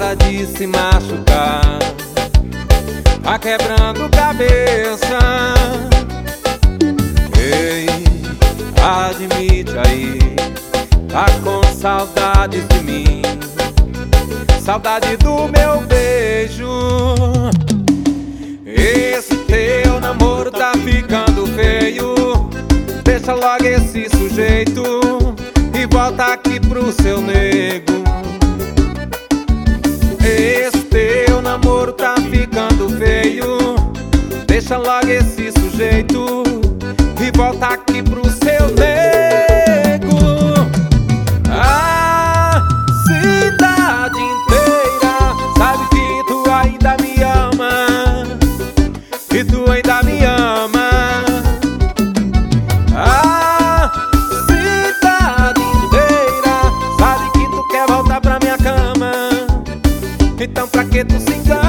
para de se machucar, tá quebrando cabeça. Ei, admite aí, tá com saudades de mim, saudade do meu beijo. Esse teu namoro tá ficando feio, deixa logo esse sujeito e volta aqui pro seu nego. Esse teu namoro tá ficando feio, deixa logo esse sujeito e volta aqui pro seu nego. A cidade inteira sabe que tu ainda me ama, que tu ainda me ama. A cidade inteira sabe que tu quer voltar pra minha cama, então pra que tu se engana?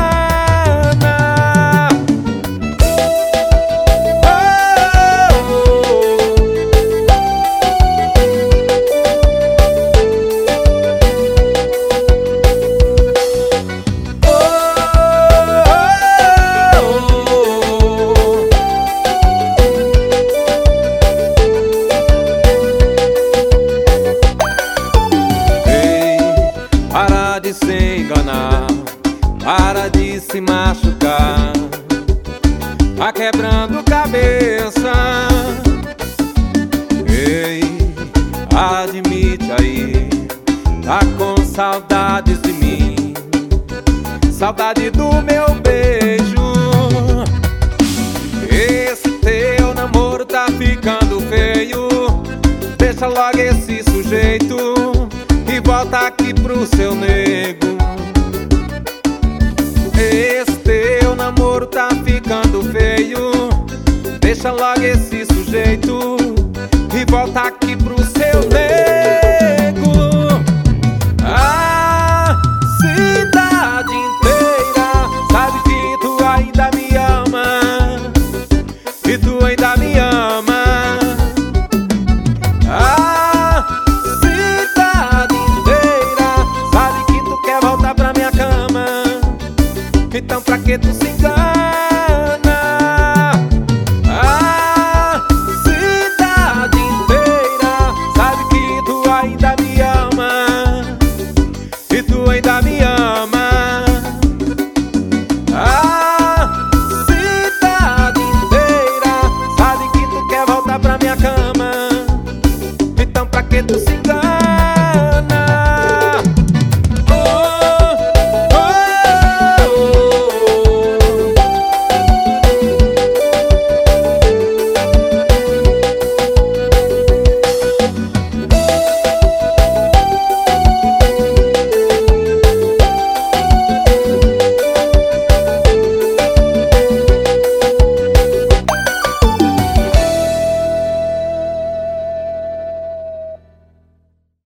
Para de se enganar, para de se machucar, tá quebrando cabeça. Ei, admite aí, tá com saudades de mim, saudade do meu beijo. Esse teu namoro tá ficando feio, deixa logo esse sujeito e volta aqui pro seu nego. Esse teu namoro tá ficando feio, deixa logo esse sujeito e volta aqui pro seu nego. A cidade inteira sabe que tu ainda me ama, que tu ainda me ama. Então pra que tu se engana?